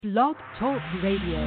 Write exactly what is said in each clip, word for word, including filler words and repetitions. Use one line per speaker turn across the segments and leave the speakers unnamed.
Blog Talk Radio.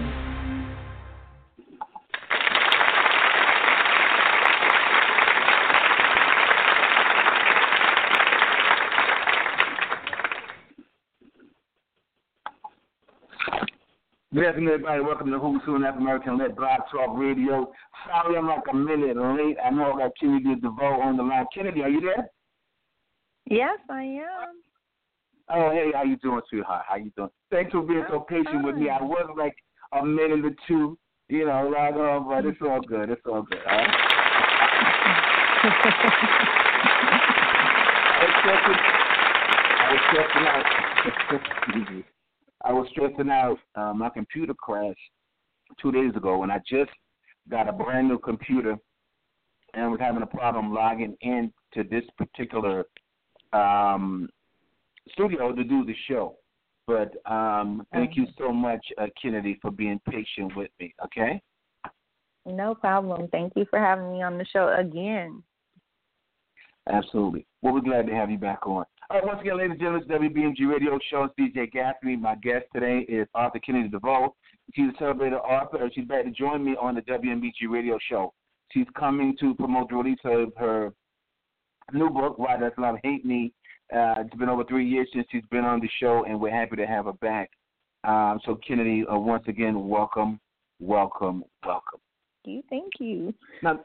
Good afternoon, everybody. Welcome to Who's Who in African American Led Blog Talk Radio. Sorry I'm like a minute late. I know I got Kennedy DeVoe on the line. Kennedy, are you there?
Yes, I am.
Oh, hey, how you doing, sweetheart? How you doing? Thanks for being so patient with me. I was like a minute or two, you know, like, oh, but it's all good. It's all good. All right? I was stressing, I was stressing out. I was stressing out. Uh, my computer crashed two days ago, and I just got a brand new computer and was having a problem logging into this particular um, studio to do the show. But um, thank you so much, uh, Kennedy, for being patient with me, okay?
No problem. Thank you for having me on the show again.
Absolutely. Well, we're glad to have you back on. All right, once again, ladies and gentlemen, it's W B M G Radio Show. It's D J Gaffney. My guest today is author Kennedy DeVoe. She's a celebrated author. She's back to join me on the W M B G Radio Show. She's coming to promote the release of her new book, Why Does Love Hate Me? Uh, it's been over three years since she's been on the show, and we're happy to have her back. Um, so, Kennedy, uh, once again, welcome, welcome, welcome.
Thank you. Thank you.
Now,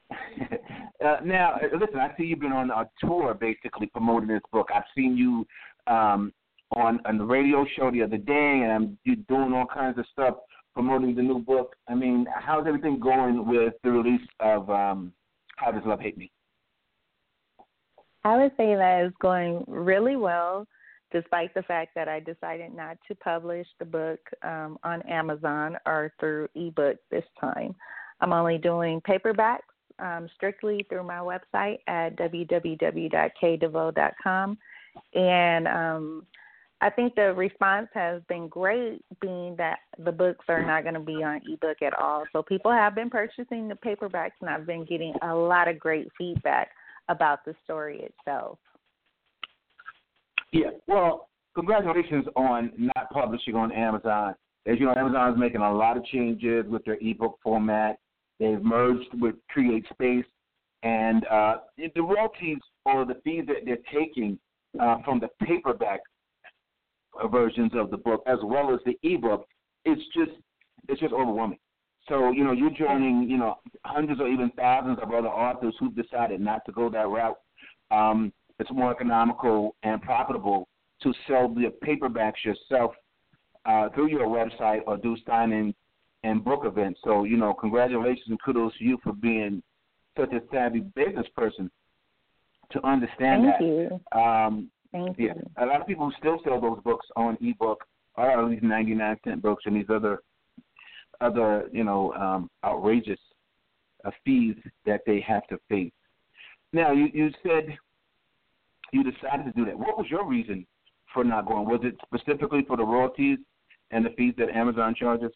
uh, now, listen, I see you've been on a tour basically promoting this book. I've seen you um, on, on the radio show the other day, and I'm, you're doing all kinds of stuff promoting the new book. I mean, how's everything going with the release of um, How Does Love Hate Me?
I would say that it's going really well, despite the fact that I decided not to publish the book um, on Amazon or through ebook this time. I'm only doing paperbacks um, strictly through my website at w w w dot k devoe dot com. And um, I think the response has been great, being that the books are not going to be on ebook at all. So people have been purchasing the paperbacks, and I've been getting a lot of great feedback about the story itself.
Yeah, well, congratulations on not publishing on Amazon. As you know, Amazon is making a lot of changes with their ebook format. They've merged with Create Space, and uh, the royalties or the fees that they're taking uh, from the paperback versions of the book as well as the ebook, it's just it's just overwhelming. So, you know, you're joining, you know, hundreds or even thousands of other authors who've decided not to go that route. Um, it's more economical and profitable to sell the paperbacks yourself uh, through your website or do signing and book events. So, you know, congratulations and kudos to you for being such a savvy business person to understand
Thank
that.
you.
Um,
Thank
yeah,
you.
a lot of people still sell those books on ebook or at least ninety-nine cent books and these other other, you know, um, outrageous uh, fees that they have to face. Now, you, you said you decided to do that. What was your reason for not going? Was it specifically for the royalties and the fees that Amazon charges?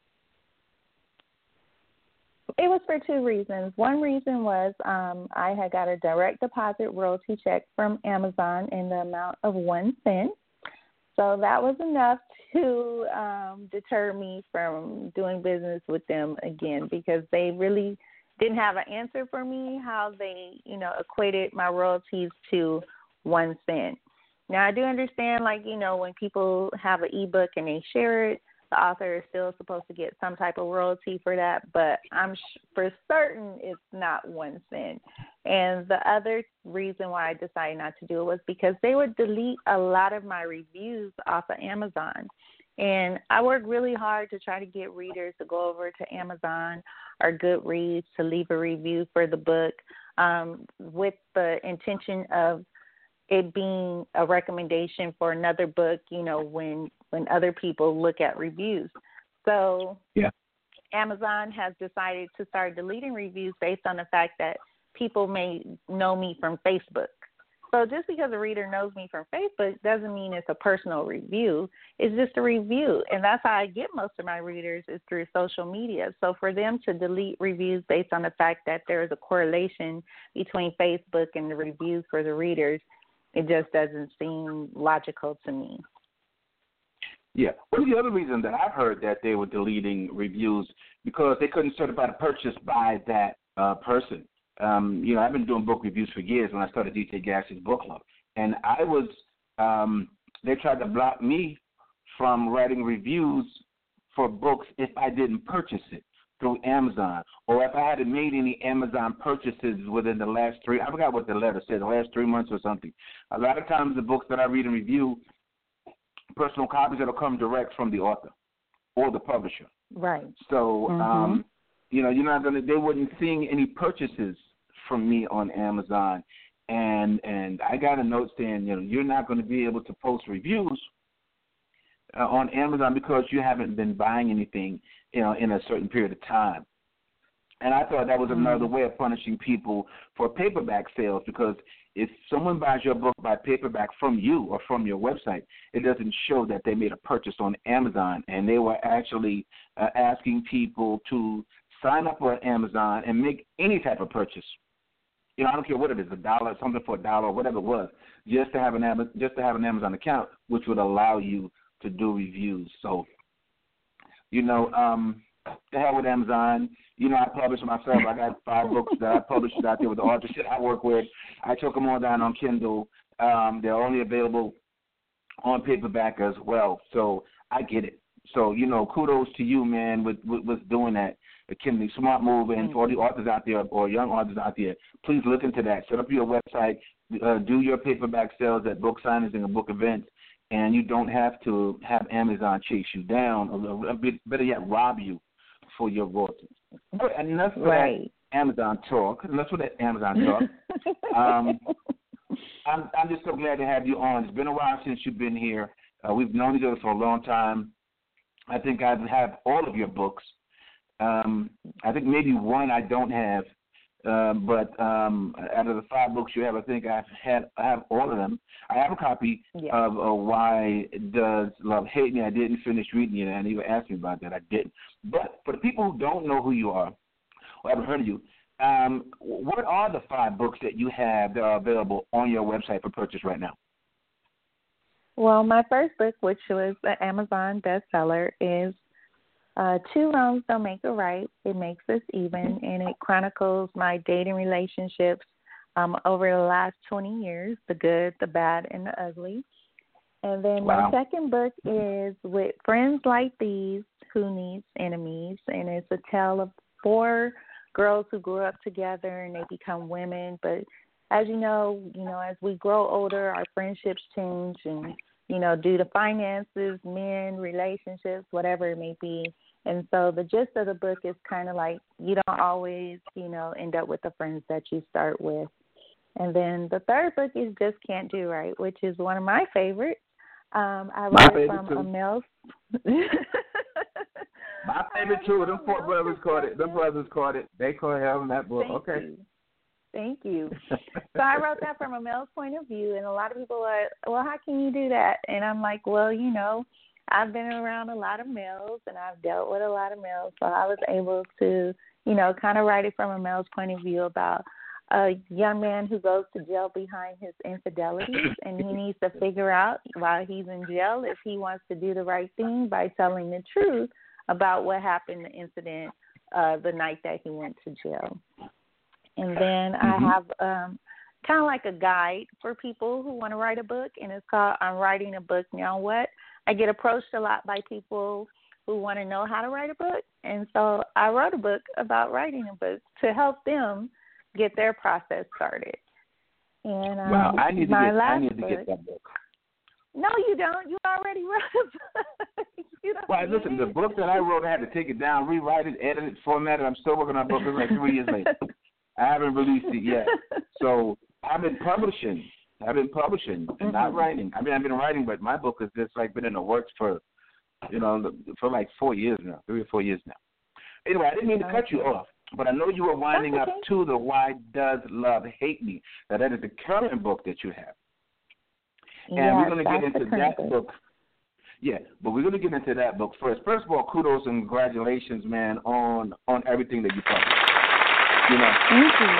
It was for two reasons. One reason was um, I had got a direct deposit royalty check from Amazon in the amount of one cent. So that was enough to um, deter me from doing business with them again, because they really didn't have an answer for me how they, you know, equated my royalties to one cent. Now, I do understand, like, you know, when people have an ebook and they share it, the author is still supposed to get some type of royalty for that, but I'm sh- for certain it's not one cent. And the other reason why I decided not to do it was because they would delete a lot of my reviews off of Amazon. And I work really hard to try to get readers to go over to Amazon or Goodreads to leave a review for the book um, with the intention of it being a recommendation for another book, you know, when when other people look at reviews. So
yeah.
Amazon has decided to start deleting reviews based on the fact that people may know me from Facebook. So just because a reader knows me from Facebook doesn't mean it's a personal review. It's just a review. And that's how I get most of my readers, is through social media. So for them to delete reviews based on the fact that there is a correlation between Facebook and the reviews for the readers, it just doesn't seem logical to me.
Yeah. Well, the other reason that I've heard that they were deleting reviews because they couldn't certify the purchase by that uh, person. Um, you know, I've been doing book reviews for years when I started D J Gass's book club, and I was um, they tried to block me from writing reviews for books if I didn't purchase it through Amazon, or if I hadn't made any Amazon purchases within the last three, I forgot what the letter said, the last three months or something. A lot of times the books that I read and review, personal copies that'll come direct from the author or the publisher.
Right.
So,
mm-hmm.
um, you know, you're not gonna. They wouldn't seeing any purchases from me on Amazon, and and I got a note saying, you know, you're not going to be able to post reviews uh, on Amazon because you haven't been buying anything, you know, in a certain period of time. And I thought that was another way of punishing people for paperback sales, because if someone buys your book by paperback from you or from your website, it doesn't show that they made a purchase on Amazon, and they were actually uh, asking people to sign up for Amazon and make any type of purchase. You know, I don't care what it is, a dollar, something for a dollar, or whatever it was, just to have an just to have an Amazon account, which would allow you to do reviews. So, you know, um, the hell with Amazon. You know, I publish myself. I got five books that I published out there with the authors that I work with. I took them all down on Kindle. Um, they're only available on paperback as well. So I get it. So, you know, kudos to you, man, with, with, with doing that. It can be smart move, and for all the authors out there or young authors out there, please look into that. Set up your website, uh, do your paperback sales at book signings and book events, and you don't have to have Amazon chase you down, or better yet, rob you for your royalties. And enough for
right.
that Amazon talk. Enough for that Amazon talk. um, I'm, I'm just so glad to have you on. It's been a while since you've been here. Uh, we've known each other for a long time. I think I have all of your books. Um, I think maybe one I don't have, uh, but um, out of the five books you have, I think I've had I have all of them. I have a copy
yeah.
of uh, Why Does Love Hate Me? I didn't finish reading it, and you asked me about that. I didn't. But for the people who don't know who you are, or haven't heard of you, um, what are the five books that you have that are available on your website for purchase right now?
Well, my first book, which was an Amazon bestseller, is Uh, Two Wrongs Don't Make a Right. It Makes Us Even, and it chronicles my dating relationships um, over the last twenty years, the good, the bad, and the ugly. And then
wow.
my second book is With Friends Like These, Who Needs Enemies, and it's a tale of four girls who grew up together and they become women. But as you know, you know, as we grow older, our friendships change, and you know, due to finances, men, relationships, whatever it may be. And so the gist of the book is kind of like you don't always, you know, end up with the friends that you start with. And then the third book is Just Can't Do Right, which is one of my favorites. Um, I wrote it from a male.
My favorite too. Them four brothers caught it. Them brothers caught it. They caught hell in that book.
Thank
okay.
You. Thank you. So I wrote that from a male's point of view, and a lot of people are, well, how can you do that? And I'm like, well, you know, I've been around a lot of males, and I've dealt with a lot of males, so I was able to, you know, kind of write it from a male's point of view about a young man who goes to jail behind his infidelities, and he needs to figure out while he's in jail if he wants to do the right thing by telling the truth about what happened, the incident, uh, the night that he went to jail. And then mm-hmm. I have um, kind of like a guide for people who want to write a book, and it's called I'm Writing a Book Now What? I get approached a lot by people who want to know how to write a book, and so I wrote a book about writing a book to help them get their process started. And um,
wow, I need to,
my
get,
last
I need to
book,
get that book.
No, you don't. You already wrote a book. you don't
well, listen, the book that I wrote, I had to take it down, rewrite it, edit it, format it. I'm still working on a book. It's like three years later. I haven't released it yet. So I've been publishing. I've been publishing and mm-hmm. not writing. I mean, I've been writing, but my book has just like been in the works for, you know, for like four years now, three or four years now. Anyway, I didn't mean to cut you off, but I know you were winding
okay.
up to the Why Does Love Hate Me? Now, that is the current book that you have. And
yes,
we're going to get into that
book.
book. Yeah, but we're going to get into that book first. First of all, kudos and congratulations, man, on, on everything that you published. You know.
Thank you.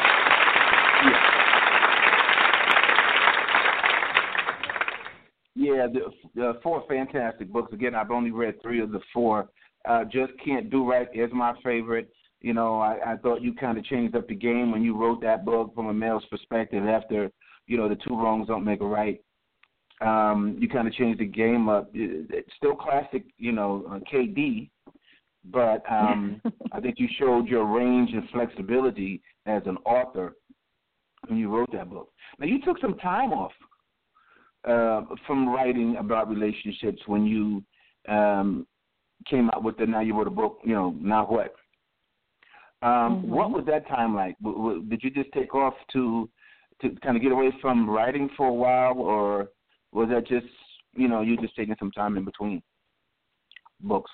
Yeah. Yeah, the, the four fantastic books. Again, I've only read three of the four. Uh, Just Can't Do Right is my favorite. You know, I, I thought you kind of changed up the game when you wrote that book from a male's perspective after, you know, the two wrongs don't make a right. Um, you kind of changed the game up. It, it's still classic, you know, uh, K D, but um, I think you showed your range and flexibility as an author when you wrote that book. Now, you took some time off uh, from writing about relationships when you um, came out with the Now You Wrote a Book, you know, Now What? Um,
mm-hmm.
What was that time like? W- w- did you just take off to to kind of get away from writing for a while, or was that just, you know, you just taking some time in between books?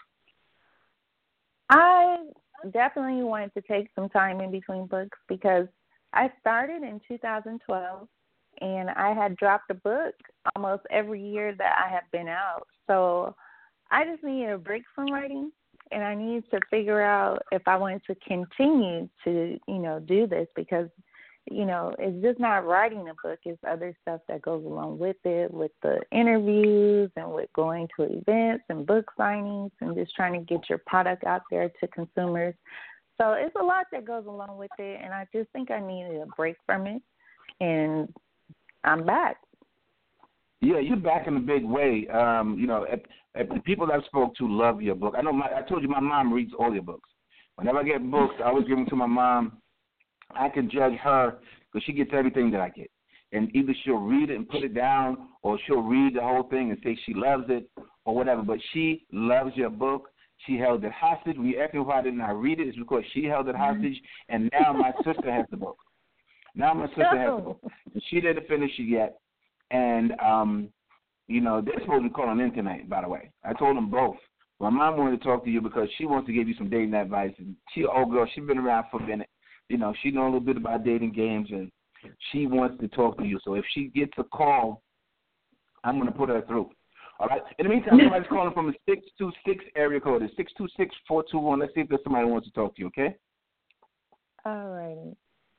I definitely wanted to take some time in between books because I started in two thousand twelve, and I had dropped a book almost every year that I have been out. So I just needed a break from writing, and I needed to figure out if I wanted to continue to, you know, do this because, you know, it's just not writing a book. It's other stuff that goes along with it, with the interviews and with going to events and book signings and just trying to get your product out there to consumers. So it's a lot that goes along with it, and I just think I needed a break from it, and I'm back.
Yeah, you're back in a big way. Um, you know, at, at the people I've spoke to love your book. I know my, I told you my mom reads all your books. Whenever I get books, I always give them to my mom. I can judge her because she gets everything that I get. And either she'll read it and put it down, or she'll read the whole thing and say she loves it or whatever. But she loves your book. She held it hostage. When you ask me why didn't I read it, it's because she held it hostage, and now my sister has the book. Now my sister has the book. And she didn't finish it yet. And, um, you know, they're supposed to be calling in tonight, by the way. I told them both. My mom wanted to talk to you because she wants to give you some dating advice. And she, oh, girl, she's been around for a minute. You know, she knows a little bit about dating games, and she wants to talk to you. So if she gets a call, I'm going to put her through. All right? In the meantime, somebody's calling from the six two six area code. It's six two six, four two one. Let's see if there's somebody who wants to talk to you, okay?
All righty.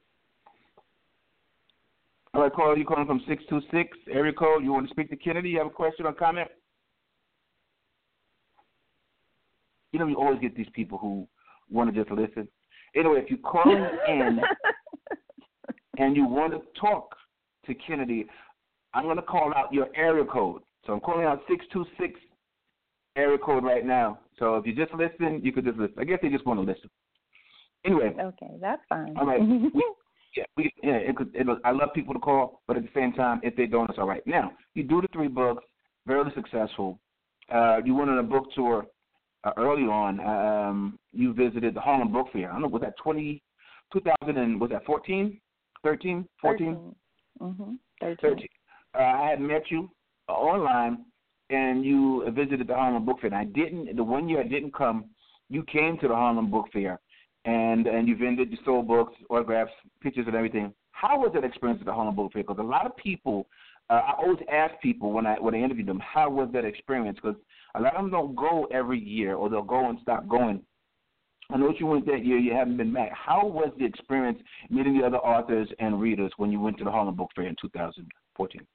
All right, caller, you calling from six two six area code. You want to speak to Kennedy? You have a question or comment? You know, you always get these people who want to just listen. Anyway, if you're calling in and you want to talk to Kennedy, I'm going to call out your area code. So I'm calling out six two six area code right now. So if you just listen, you could just listen. I guess they just want to listen. Anyway.
Okay, that's fine.
All right. we, yeah, we, yeah it could, it, I love people to call, but at the same time, if they don't, it's all right. Now, you do the three books, very successful. Uh, you went on a book tour uh, early on. Um, you visited the Harlem Book Fair. I don't know, was that twenty, two thousand and, was that fourteen, thirteen, fourteen?
Mm-hmm. thirteen.
thirteen. Uh, I had met you uh, online, and you visited the Harlem Book Fair. And I didn't, the one year I didn't come, you came to the Harlem Book Fair, and and you vended, you sold books, autographs, pictures, and everything. How was that experience at the Harlem Book Fair? Because a lot of people, uh, I always ask people when I when I interview them, how was that experience? Because a lot of them don't go every year, or they'll go and stop going. I know you went that year, you haven't been back. How was the experience meeting the other authors and readers when you went to the Harlem Book Fair in two thousand fourteen?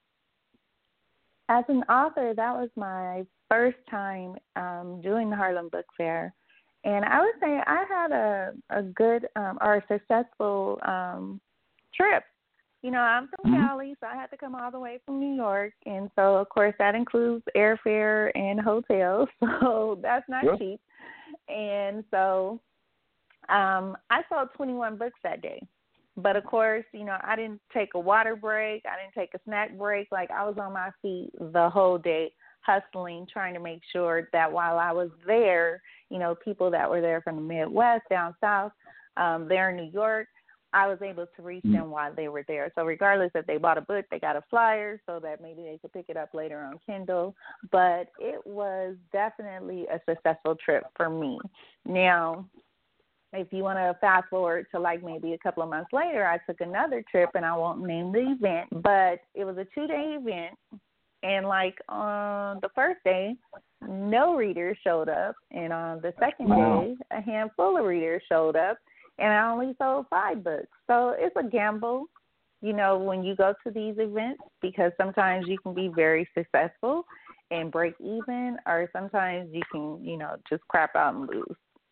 As an author, that was my first time um, doing the Harlem Book Fair. And I would say I had a, a good um, or a successful um, trip. You know, I'm from
Mm-hmm.
Cali, so I had to come all the way from New York. And so, of course, that includes airfare and hotels. So that's not
Sure.
cheap. And so um, I sold twenty-one books that day. But, of course, you know, I didn't take a water break. I didn't take a snack break. Like, I was on my feet the whole day, hustling, trying to make sure that while I was there, you know, people that were there from the Midwest, down south, um, there in New York, I was able to reach them while they were there. So regardless if they bought a book, they got a flyer so that maybe they could pick it up later on Kindle. But it was definitely a successful trip for me. Now, if you want to fast forward to like maybe a couple of months later, I took another trip, and I won't name the event, but it was a two-day event. And like on the first day, no readers showed up. And on the second
Wow.
day, a handful of readers showed up. And I only sold five books. So it's a gamble. you know, when you go to these events, because sometimes you can be very successful and break even, or sometimes you can, you know, just crap out and lose.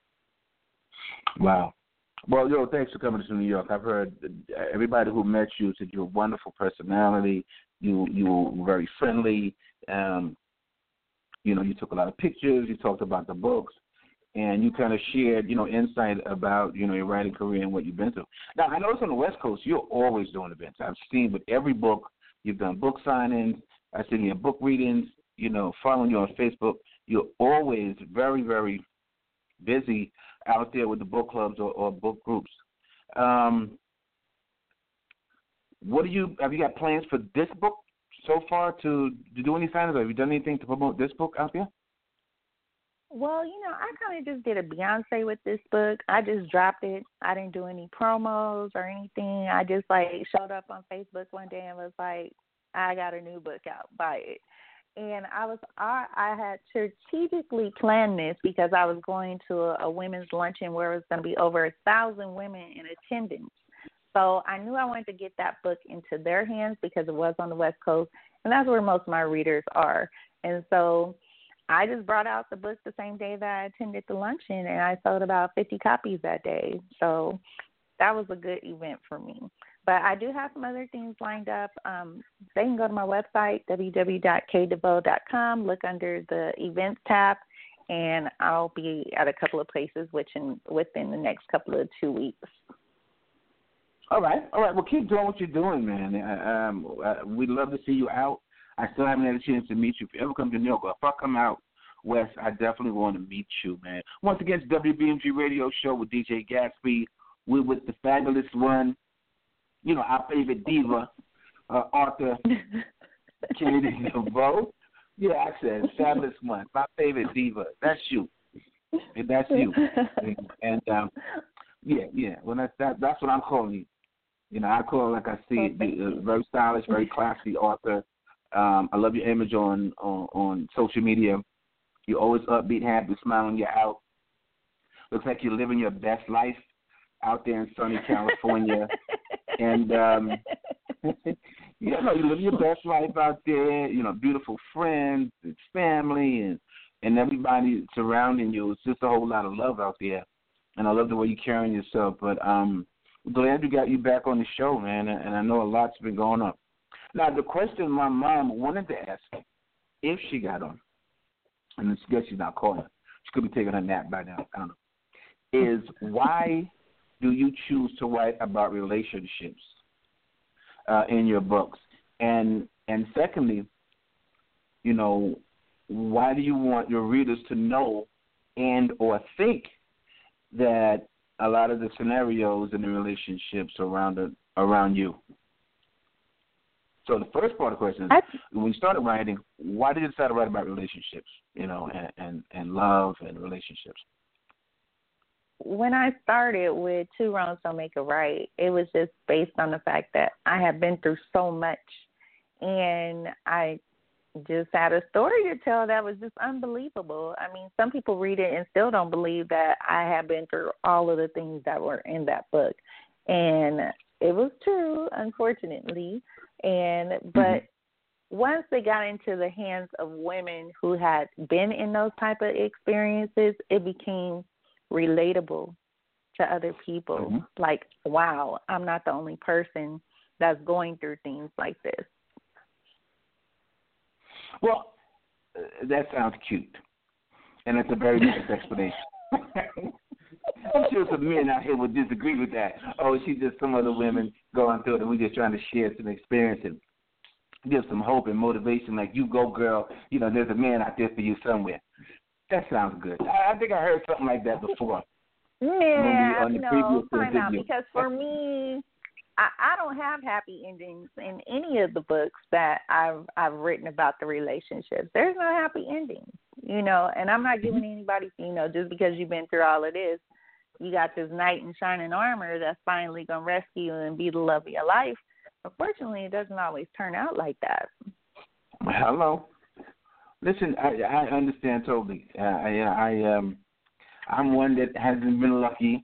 Wow. Well, yo, thanks for coming to New York. I've heard everybody who met you said you're a wonderful personality. You you were very friendly. Um, you know, you took a lot of pictures. You talked about the books, and you kind of shared, you know, insight about, you know, your writing career and what you've been through. Now, I noticed on the West Coast, you're always doing events. I've seen with every book, you've done book signings. I've seen your book readings. You know, following you on Facebook, you're always very, very busy out there with the book clubs or, or book groups. Um, what do you have? You got plans for this book so far to, to do any signings? Have you done anything to promote this book out there?
Well, you know, I kind of just did a Beyonce with this book. I just dropped it. I didn't do any promos or anything. I just, like, showed up on Facebook one day and was like, I got a new book out. Buy it. And I was I, I had strategically planned this because I was going to a, a women's luncheon where it was going to be over a thousand women in attendance. So I knew I wanted to get that book into their hands because it was on the West Coast, and that's where most of my readers are. And so I just brought out the book the same day that I attended the luncheon, and I sold about fifty copies that day. So that was a good event for me. But I do have some other things lined up. Um, they can go to my website, w w w dot k devoe dot com, look under the events tab, and I'll be at a couple of places which in, within the next couple of two weeks.
All right, all right. Well, keep doing what you're doing, man. Uh, um, uh, we'd love to see you out. I still haven't had a chance to meet you. If you ever come to New York, or if I come out west, I definitely want to meet you, man. Once again, it's W B M G Radio Show with D J Gatsby. We're with the fabulous one. You know, our favorite diva, uh, Arthur Kennedy DeVoe. Yeah, I said fabulous one. My favorite diva. That's you. And that's you. And, and um, yeah, yeah. Well, that's that, that's what I'm calling you. You know, I call it like I see it. Uh, very stylish, very classy Arthur. Um, I love your image on, on on social media. You're always upbeat, happy, smiling. You're out. Looks like you're living your best life out there in sunny California. And, um, you know, you live your best life out there, you know, beautiful friends, it's family, and, and everybody surrounding you. It's just a whole lot of love out there. And I love the way you're carrying yourself. But um, glad we got you back on the show, man, and I know a lot's been going on. Now, the question my mom wanted to ask, if she got on, and I guess she's not calling, she could be taking a nap by now, I don't know, is why do you choose to write about relationships uh, in your books? And and secondly, you know, why do you want your readers to know and or think that a lot of the scenarios in the relationships around the, around you? So the first part of the question is, when you started writing, why did you decide to write about relationships, you know, and, and, and love and relationships?
When I started with Two Wrongs Don't Make a Right, it was just based on the fact that I had been through so much, and I just had a story to tell that was just unbelievable. I mean, some people read it and still don't believe that I had been through all of the things that were in that book, and it was true, unfortunately. And but mm-hmm. once they got into the hands of women who had been in those type of experiences, it became relatable to other people. Mm-hmm. Like, wow, I'm not the only person that's going through things like this.
Well, uh, that sounds cute, and it's a very nice explanation. I'm sure some men out here would disagree with that. Oh, she's just some other women going through it, and we're just trying to share some experience and give some hope and motivation. Like, you go, girl. You know, there's a man out there for you somewhere. That sounds good. I, I think I heard something like that before.
Yeah, we, no, time out, because for me, I, I don't have happy endings in any of the books that I've I've written about the relationships. There's no happy endings, you know, and I'm not giving anybody, you know, just because you've been through all of this, you got this knight in shining armor that's finally going to rescue you and be the love of your life. Unfortunately, it doesn't always turn out like that.
Hello. Listen, I, I understand totally. Uh, I, I, um, I'm one that hasn't been lucky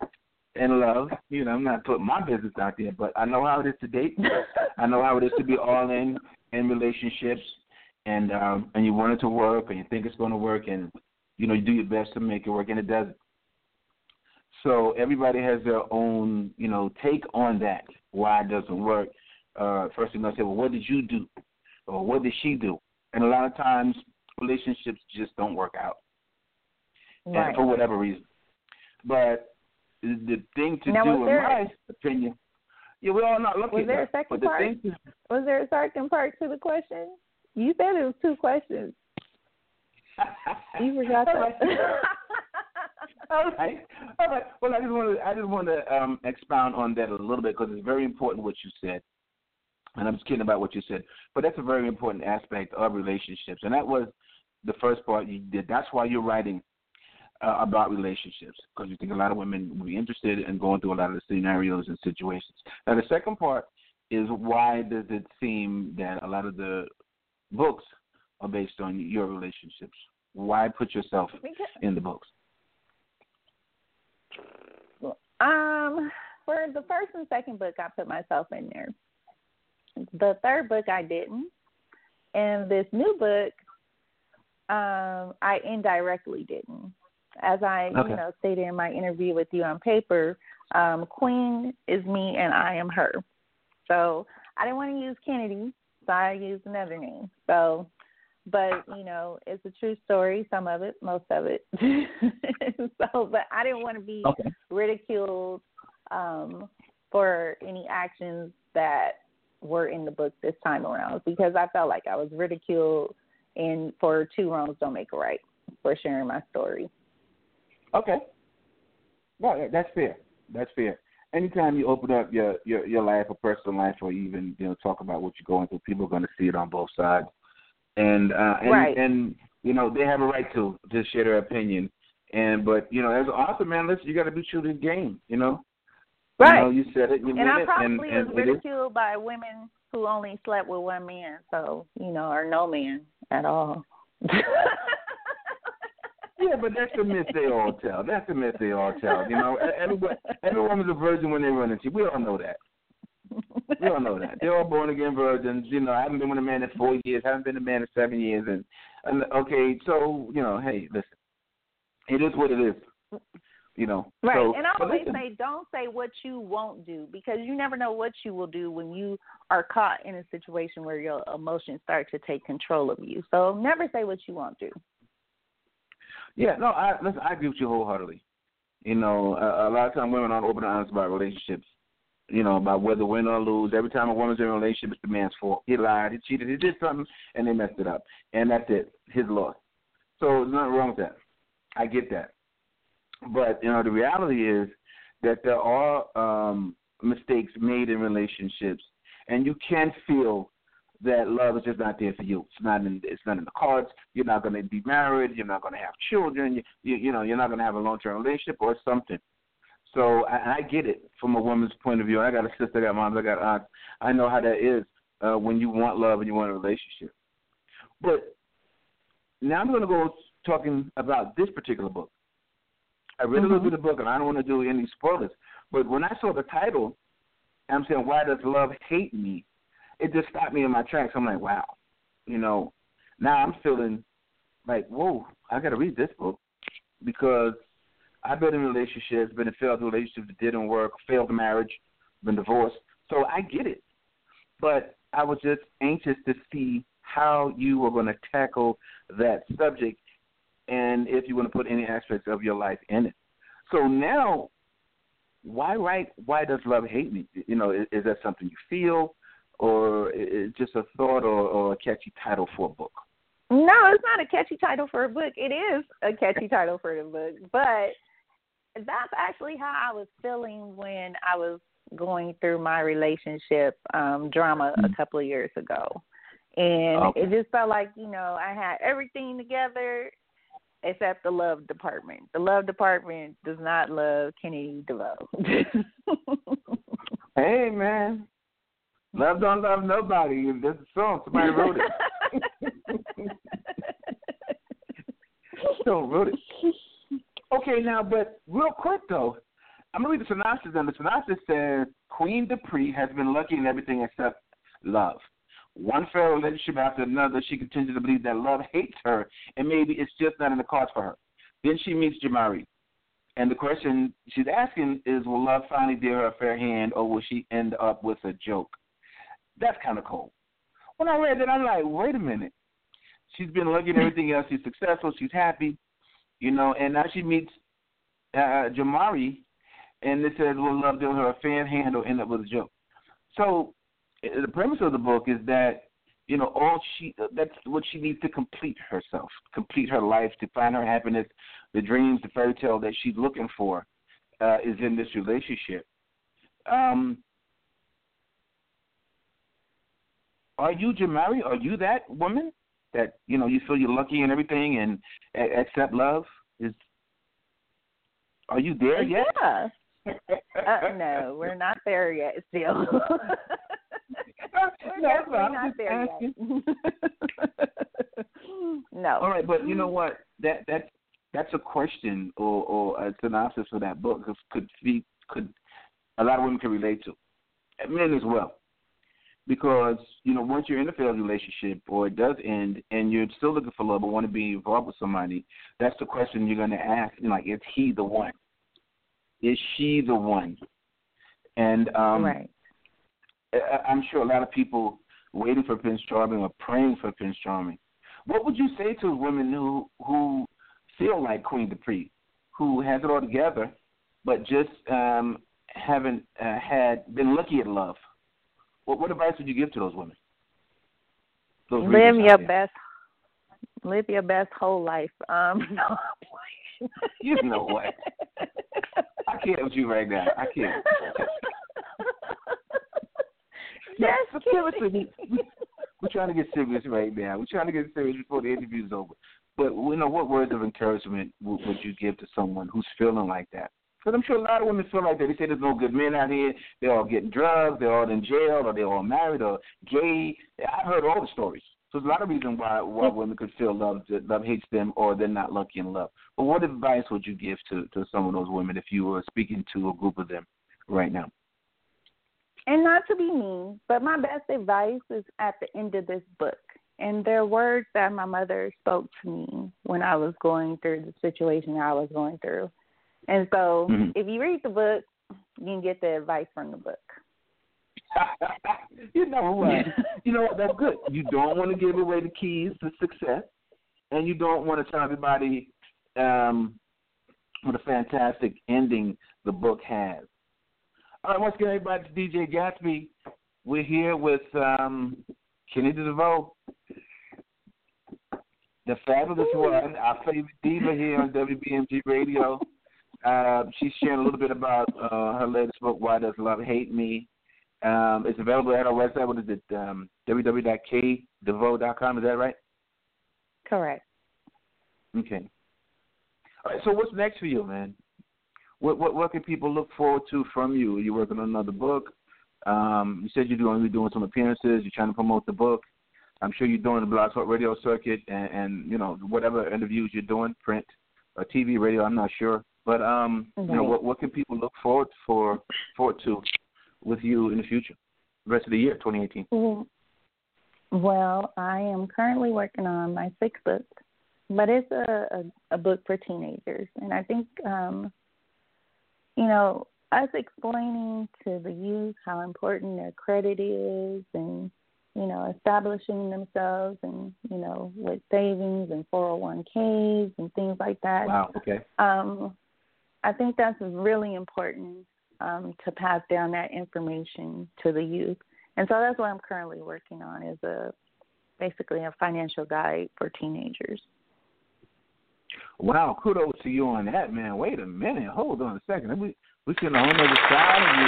and love. You know, I'm not putting my business out there, but I know how it is to date. I know how it is to be all in in relationships, and um, and you want it to work, and you think it's going to work, and you know, you do your best to make it work, and it doesn't. So everybody has their own, you know, take on that, why it doesn't work. Uh, first thing I say, well, what did you do? Or what did she do? And a lot of times relationships just don't work out,
right.
and for whatever reason. But the thing to
now,
do, in
there,
my opinion, yeah, we're all not looking
was there
at
a second
but
part?
The thing to,
was there a second part to the question? You said it was two questions. You forgot that.
All right, all right. Well, I just want to, I just want to um, expound on that a little bit because it's very important what you said, and I'm just kidding about what you said. But that's a very important aspect of relationships, and that was the first part you did. That's why you're writing uh, about relationships, because you think a lot of women will be interested in going through a lot of the scenarios and situations. Now, the second part is why does it seem that a lot of the books are based on your relationships? Why put yourself in the books?
Um, for the first and second book, I put myself in there. The third book, I didn't. And this new book, um, I indirectly didn't. As I, okay. you know, stated in my interview with you on paper, um, Queen is me and I am her. So I didn't want to use Kennedy, so I used another name. So, but, you know, it's a true story, some of it, most of it. So, but I didn't want to be okay. ridiculed um, for any actions that were in the book this time around, because I felt like I was ridiculed, and for two wrongs don't make a right for sharing my story.
Okay. Well, that's fair. That's fair. Anytime you open up your, your, your life or personal life, or even, you know, talk about what you're going through, people are going to see it on both sides. And, uh, and,
right.
and, you know, they have a right to just share their opinion. And, but, you know, as an author, man, listen, you got to be true to the game, you know?
Right.
You know, you said it, you
and I
it,
probably
and,
was
and
ridiculed by women who only slept with one man, so, you know, or no man at all.
Yeah, but that's the myth they all tell. That's the myth they all tell. You know, everyone, every woman's a virgin when they run into you. We all know that. We all know that. They're all born-again virgins. You know, I haven't been with a man in four years. I haven't been a man in seven years. And, and okay, so, you know, hey, listen, it is what it is. You know.
Right,
so,
and I always
listen.
say don't say what you won't do, because you never know what you will do when you are caught in a situation where your emotions start to take control of you. So never say what you won't do.
Yeah, no, I listen, I agree with you wholeheartedly. You know, a, a lot of times women aren't open and honest about relationships, you know, about whether win or lose. Every time a woman's in a relationship, it's the man's fault. He lied, he cheated, he did something, and they messed it up. And that's it, his loss. So there's nothing wrong with that. I get that. But, you know, the reality is that there are um, mistakes made in relationships, and you can feel that love is just not there for you. It's not in, it's not in the cards. You're not going to be married. You're not going to have children. You, you, you know, you're not going to have a long-term relationship or something. So I, I get it from a woman's point of view. I got a sister, I got moms, I got aunts. I know how that is uh, when you want love and you want a relationship. But now I'm going to go talking about this particular book. I read mm-hmm. a little bit of the book, and I don't want to do any spoilers. But when I saw the title, I'm saying, why does love hate me? It just stopped me in my tracks. I'm like, wow. You know, now I'm feeling like, whoa, I got to read this book, because I've been in relationships, been in failed relationships that didn't work, failed marriage, been divorced. So I get it. But I was just anxious to see how you were going to tackle that subject and if you want to put any aspects of your life in it. So now, why write, why does love hate me? You know, is, is that something you feel, or is it just a thought, or, or a catchy title for a book?
No, it's not a catchy title for a book. It is a catchy title for the book, but that's actually how I was feeling when I was going through my relationship um, drama mm-hmm. a couple of years ago. And okay. it just felt like, you know, I had everything together except the love department. The love department does not love Kennedy DeVoe.
Hey, man. Love don't love nobody. There's a song. Somebody wrote it. So wrote it. Okay, now, but real quick, though, I'm going to read the synopsis, and the synopsis says, Queen Dupree has been lucky in everything except love. One failed relationship after another, she continues to believe that love hates her, and maybe it's just not in the cards for her. Then she meets Jamari, and the question she's asking is, will love finally deal her a fair hand, or will she end up with a joke? That's kind of cold. When I read that, I'm like, wait a minute. She's been lucky in everything else. She's successful. She's happy, you know, and now she meets uh, Jamari, and it says, will love deal her a fair hand or end up with a joke? So the premise of the book is that, you know, all she that's what she needs to complete herself, complete her life, to find her happiness, the dreams, the fairy tale that she's looking for uh, is in this relationship. Um, are you Jamari? Are you that woman that, you know, you feel you're lucky in everything and uh, accept love? Is Are you there yet?
Yeah. uh, no, we're not there yet still. We're
no,
definitely not there yet. No.
All right, but you know what? That that that's a question or, or a synopsis for that book could be could a lot of women can relate to, men as well, because you know once you're in a failed relationship or it does end and you're still looking for love or want to be involved with somebody, that's the question you're going to ask. You know, like, is he the one? Is she the one? And um,
right.
I'm sure a lot of people waiting for Prince Charming or praying for Prince Charming. What would you say to women who who feel like Queen Dupree, who has it all together, but just um, haven't uh, had been lucky at love? What, what advice would you give to those women? Those
live your
there?
best, live your best whole life. Um, no,
you know what? I can't with you right now. I can't. No, seriously, we, we're trying to get serious right now. We're trying to get serious before the interview's over. But, you know, what words of encouragement would, would you give to someone who's feeling like that? Because I'm sure a lot of women feel like that. They say there's no good men out here. They're all getting drugs. They're all in jail, or they're all married, or gay. I've heard all the stories. So there's a lot of reasons why why women could feel love love hates them, or they're not lucky in love. But what advice would you give to, to some of those women if you were speaking to a group of them right now?
And not to be mean, but my best advice is at the end of this book. And they're words that my mother spoke to me when I was going through the situation I was going through. And so mm-hmm. if you read the book, you can get the advice from the book.
you know what? You know what? That's good. You don't want to give away the keys to success, and you don't want to tell everybody um, what a fantastic ending the book has. All right, once again, everybody, it's D J Gatsby. We're here with um, Kenny DeVoe, the fabulous one, our favorite diva here on W B M G Radio. Uh, she's sharing a little bit about uh, her latest book, Why Does Love Hate Me? Um, it's available at our website. What is it? Um, w w w dot k devoe dot com. Is that right?
Correct.
Okay. All right, so what's next for you, man? What what what can people look forward to from you? Are you working on another book? Um, you said you're doing you're doing some appearances. You're trying to promote the book. I'm sure you're doing the Blog Talk Radio circuit and, and you know whatever interviews you're doing, print or T V, radio. I'm not sure, but um, mm-hmm. you know what what can people look forward for forward to with you in the future, the rest of the year, twenty eighteen?
Mm-hmm. Well, I am currently working on my sixth book, but it's a a, a book for teenagers, and I think. Um, You know, us explaining to the youth how important their credit is and, you know, establishing themselves and, you know, with savings and four oh one k's and things like that.
Wow, okay.
Um, I think that's really important um, to pass down that information to the youth. And so that's what I'm currently working on is a basically a financial guide for teenagers.
Wow, kudos to you on that, man. Wait a minute. Hold on a second. We we can on the other side of you.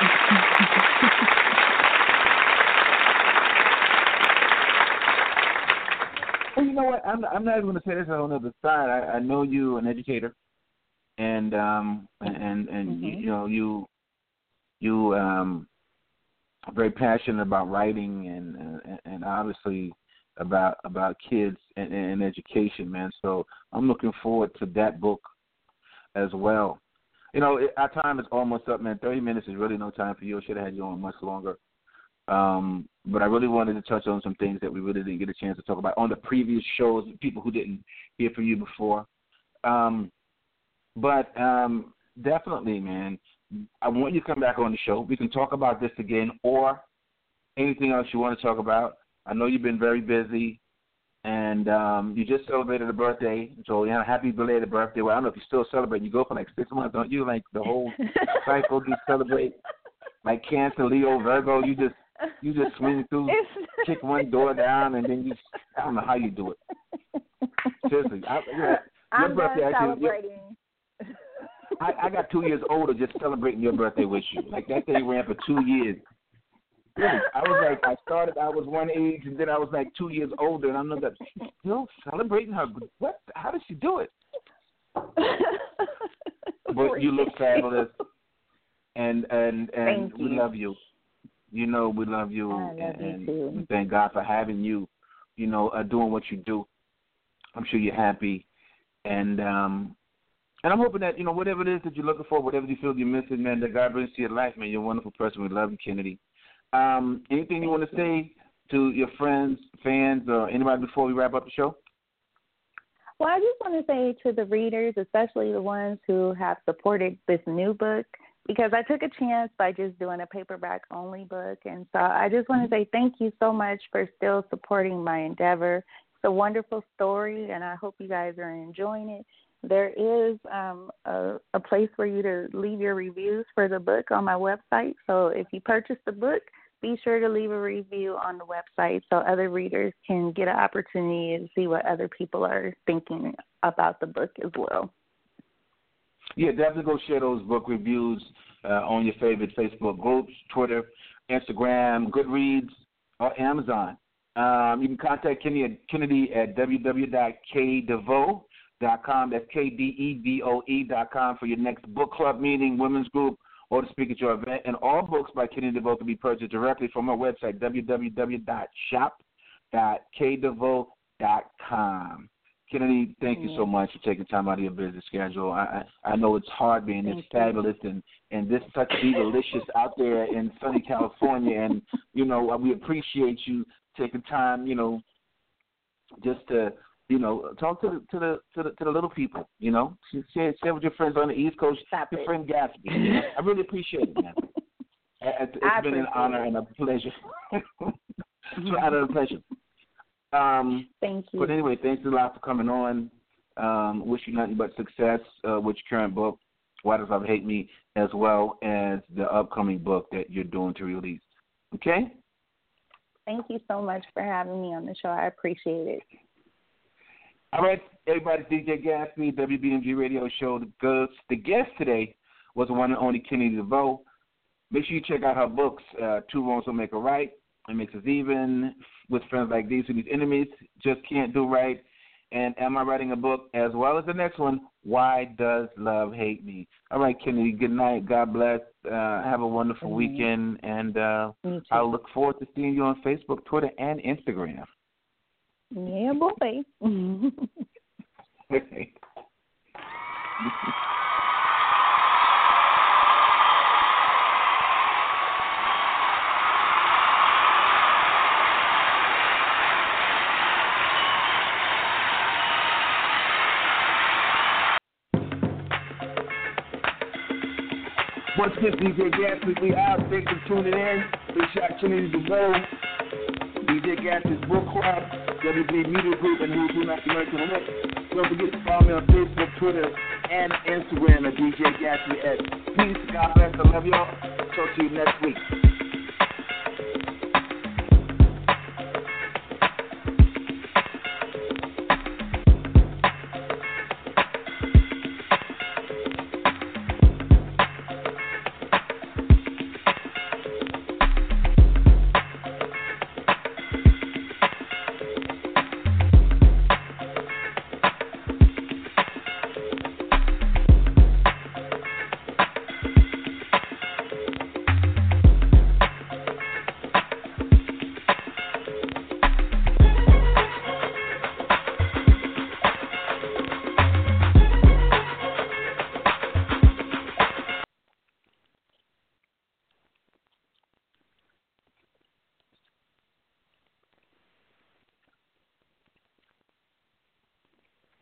Well, you know what? I'm I'm not even going to say this on the other side. I, I know you an educator, and um and and mm-hmm. you, you know you you um are very passionate about writing and and, and obviously. about about kids and, and education, man. So I'm looking forward to that book as well. you know, it, our time is almost up, man. thirty minutes is really no time for you. I should have had you on much longer. Um, but I really wanted to touch on some things that we really didn't get a chance to talk about on the previous shows, people who didn't hear from you before. Um, but um, definitely, man, I want you to come back on the show. We can talk about this again or anything else you want to talk about. I know you've been very busy, and um, you just celebrated a birthday. So, yeah, happy belated birthday. Well, I don't know if you still celebrate. You go for like six months, don't you? Like the whole cycle, you celebrate. Like Cancer, Leo, Virgo, you just you just swing through, kick one door down, and then you, I don't know how you do it. Seriously. I, yeah, your
I'm
birthday,
done
actually,
celebrating.
I, I got two years older just celebrating your birthday with you. Like, that thing ran for two years. Really, I was like, I started, I was one age, and then I was like two years older, and I'm like, still celebrating her. What? How did she do it? But you look fabulous, and and and
Thank
we
you.
love you. You know, we love you,
I love
and,
you too.
and we thank God for having you. You know, uh, doing what you do. I'm sure you're happy, and um, and I'm hoping that you know whatever it is that you're looking for, whatever you feel you're missing, man, that God brings to your life, man. You're a wonderful person. We love you, Kennedy. Um, anything you want to say to your friends, fans, or anybody before we wrap up the show?
Well, I just want to say to the readers, especially the ones who have supported this new book, because I took a chance by just doing a paperback-only book. And so I just want to say thank you so much for still supporting my endeavor. It's a wonderful story, and I hope you guys are enjoying it. There is um, a, a place for you to leave your reviews for the book on my website. So if you purchase the book, be sure to leave a review on the website so other readers can get an opportunity to see what other people are thinking about the book as well.
Yeah, definitely go share those book reviews uh, on your favorite Facebook groups, Twitter, Instagram, Goodreads, or Amazon. Um, you can contact Kennedy at, Kennedy at w w w dot k devoe dot com. That's K D E V O E dot com for your next book club meeting, women's group, or to speak at your event. And all books by Kennedy DeVoe can be purchased directly from our website, w w w dot shop dot k devoe dot com. Kennedy, thank you so much for taking time out of your busy schedule. I I, I know it's hard being this fabulous and, and this such delicious out there in sunny California. And, you know, we appreciate you taking time, you know, just to, you know, talk to the to the to the, to the little people, you know. Share, share with your friends on the East Coast.
Stop
your
it.
friend Gatsby. You know? I really appreciate it, man. It's, it's been an honor
it.
and a pleasure. It's an honor and a pleasure. Um,
Thank you.
But anyway, thanks a lot for coming on. Um, wish you nothing but success uh, with your current book, Why Does Love Hate Me, as well as the upcoming book that you're doing to release. Okay?
Thank you so much for having me on the show. I appreciate it.
All right, everybody, D J Gatsby, W B M G Radio Show. The, guest, the guest today was the one and only Kennedy DeVoe. Make sure you check out her books, uh, Two Wrongs Don't Make a Right, It Makes Us Even, With Friends Like These, Who These Enemies Just Can't Do Right, and Am I Writing a Book, as well as the next one, Why Does Love Hate Me? All right, Kennedy, good night. God bless. Uh, have a wonderful mm-hmm. weekend, and uh, I'll look forward to seeing you on Facebook, Twitter, and Instagram.
Yeah, boy.
Okay. Once again, D J Gatsby, we out. Thanks for tuning in. Big shout out to Kennedy DeVoe, D J Gatsby's Book Club, W B Media Group, and Who's Who Not the American Elite. Don't forget to follow me on Facebook, Twitter, and Instagram at D J Gatsby. Peace, God bless, I love y'all. Talk to you next week.